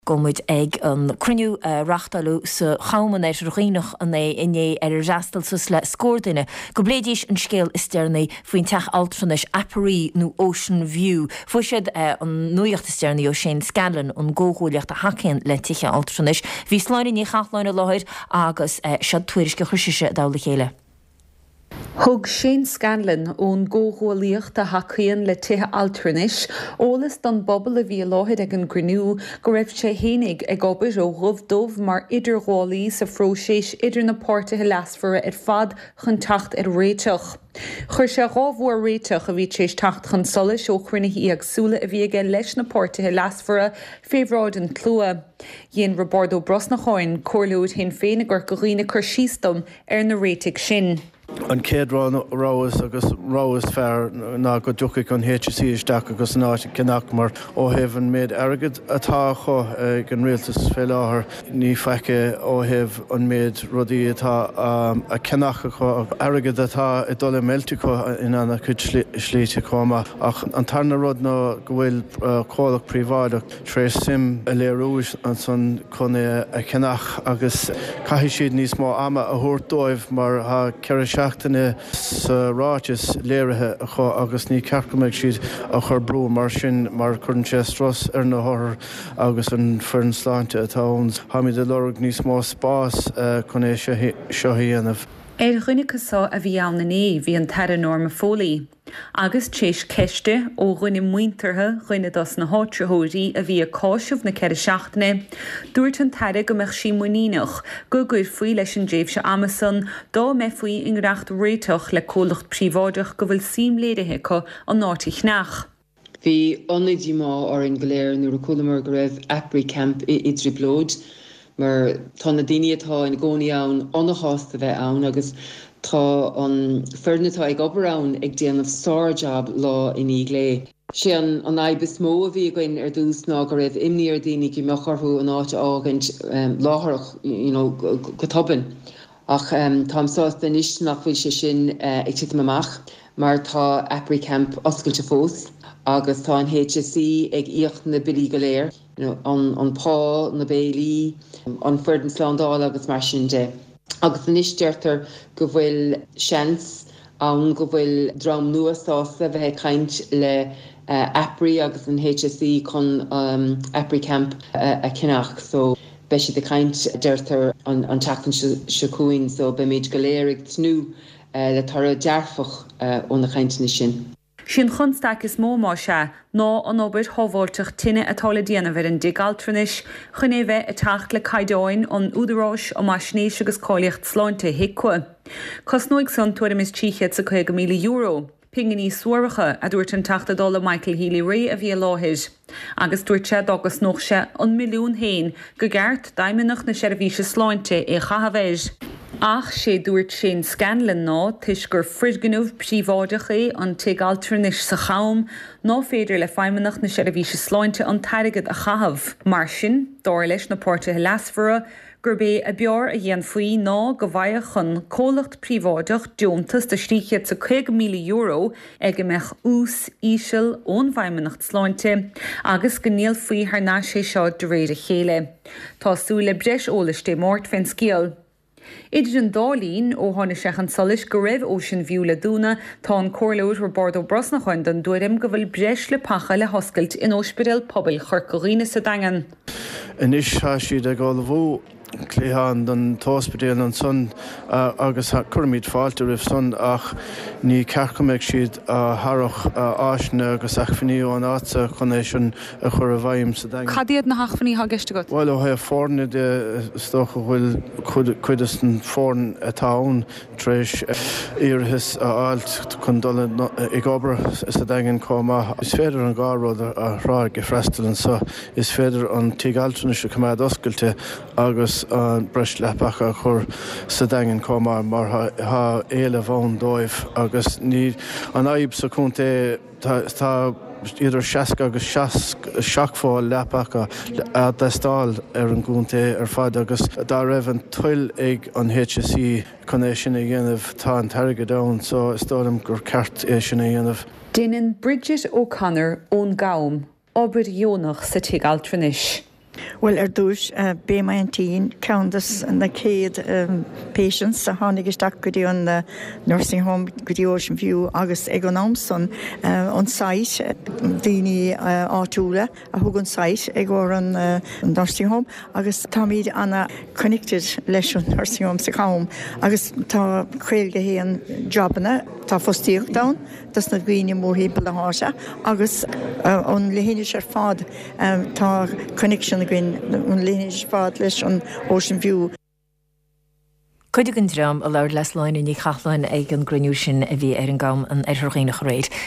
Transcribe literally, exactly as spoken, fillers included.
Gomid ag an cruniú rachtalú sa chaman éis roiínach an é iné ar rastal sus le scóirdaine. Go bléidís an scéal istearna faoin teach altranis Apparí nó Ocean View. Fu siad an nuocht istearna ó Shane Scanlon an ggóhúileacht a hacéan le tiche altranis. Bhí sláine ní chachláine láthir agus siad tuairis go chruisiise dála chéile. Thug Shane Scanlon ón ggóhúileacht a hacéan le tithe altranis, ólas don bobbal a bhí láthir ag an gcruinniú go raibh sé hénig ag obair ó dhubh dómh mar idirghálaí sa phróisis idir na páirtithe leasfara ar fad chun tacht ar réiteach. Chuir sé rámhór réiteach a bhí sééis tacht chun solas ó chruinnithe agsúla a bhí aige leis na páirtithe leasfara féhráid an tlua. Dhéon Roberto Brosnacháin comhlúid hen féin gur go riine chur síostom ar na réiteach sin. An céad ráas agus ráas fear ná go dúcha an H S C isteach agus náte cinach mar ó heh an méid agad atá chu ag an rialtas fé láthair ní feice ó heh an méid rudaí atá a cinach chu agad atá i dul méiltú chu in anna chud slíte comma ach an tarna rud ná go bhfuil cólaach príomháideach tréis sim a léarúis an san chun a cinach agus caithí siad níos mó ama a thuairdóibh mar ha ceir seachtainna sa ráitis léirithe a chu agus ní cearcameid siad a chur brú mar sin mar chun sé stras ar na háthir agus an fearn sláinte atá ón haimiid a lorg níos mó spás chun é seo dhéanamh. Er chuinnicasá a bhí anna né bhí an teire norma fólaí. Agus téis ceiste ó ghine muintartha chuine dos na háitritheoirí a bhí a cáisiúmh na ceir seachtaine, dúirt an teire go meach sí muíneach go gur faoi leis an déobh se Amazon dá me faoi inreacht réiteach le cólacht príomháideach go bhfuil síimléirithe chu an náitiach nach. Bhí ionlaidí má ar an gléir nuair a chulamar go raibh Apparí camp i Idrí Blóid, mar tá na daine atá in gcónaí ann anna hásta bheith ann agus tá an fearnatá ag obair ann ag déanamh starjob lá in í lé. Sé an an aibis mó a bhí goin ar dús ná go raibh imní ar daoine go meocharthú an áit ágant látharach go tobann. Ach tá sásta níos nach bhfuil sé sin ag tiit amach, mar tá Apparí camp oscailte fós agus tá an H S C ag íocht na bilí go léir. You know, an, an pá, na béilí, an fuirdan sláándáil agus mar sin de. Agus an isteirtar go bhfuil seans an go bhfuil drám nuasása bheith caint le uh, Apparí agus an H S C chun um, Apparí camp uh, a cinach. So be si de caint deirtar an, an teachtain se cúin, so be méid go léir ag tnú uh, le tar a dearfach uh, ó na caintna sin. Sin chunsteach is mó má se ná an obair thóbháilteach tinine atála déanamh ar an digaltranis chun é bheith a teacht le caideáin an údaráis ó má snéis agus cáilíocht sláinte hicua. Cos nóig san tuairim is tíchead sa chuig míle euro. Pinganí suircha a dúirt an teachta dóla Michael Healy Ray a bhí láthir. Agus dúirt sé agus nóch sé an milliún héin go gceart daimimeach na seirbhíse sláinte é chahabhéis. Ach sé dúirt Shane Scanlon ná tuis gur frisganmh príomháideach an teagaltranis sa chaum ná féidir le feimimeach na seirbhíse sláinte an tairigid a chahabh. Mar sin, dáir leis na páirtithe leasfara, gur bé a bear a dhéan faoi ná go bhaidh chun cólacht príomháideach deontas de stíchead sa chuig míle euro ag go meach ús íseal ón bhaimimeacht sláinte agus go níl faoi haar ná sé seo de réir a chéile. Tású le breis ólas dé mórt fin scéal. Idir an dálín ó tháinig seach an solis go raibh Ocean View le dúna tá an comhlúid Roberto Brosnacháin don dúirim go bhfuil breis le pacha le hoscailt in Ospidéal Pobal chur go riine sa dagan. Inis tá siad ag gáil bhú cléán don táspedéal an son uh, agus chuirmíid fáilte rih son ach ní cearcameid siad a harach áisne agus achfaníú an ása chun é sin a chur a bhaim sa dagan. Cadíad na hachfaní ha geiste go? Well, ó ha fórne de stocha bhfuil cuidas an fórn atá ón tréis iarthas a áilt chun dul ag obair sa dagan comá. Is féidir an gáród a rá go freistal an sa is féidir an teagaltranis a cumad oscailte agus an breis lepacha chur sa dagan comá mar ha éile bhán dóibh agus ní an aib sa cúnta tá idir seaca agus seachfáil lepacha a d'stáil ar an gúnta ar fad agus dá raibh an tuil ag an H S C chun é sin a dhéanamh tá an tairgid ann, so is dólam gur ceart é sin a dhéanamh. Déanann Bridget O'Connor ón Gaum, obair dheonach sa teagaltranis. Well ar dúis uh, bé mai an tín ceantas na céad um, patients a tháinig isteach go dtí an uh, nursing home go dtí Ocean View agus ag an amson uh, an site uh, daoine uh, áitiúla a thug an site ag or an uh, nursing home agus tá míad anna connected leis an nursing home sa chaim agus tá chréilge hí an jobbanna tá fostíocht da tas na gcuoine mór híbal a háise agus uh, an lehéine ar fad um, tá connection gin an léis fád leis an Ocean View. Cuidig an dram a leir les lein in ní chalainn ag an grniú sin a bhí ar an gam an arthgéine réid.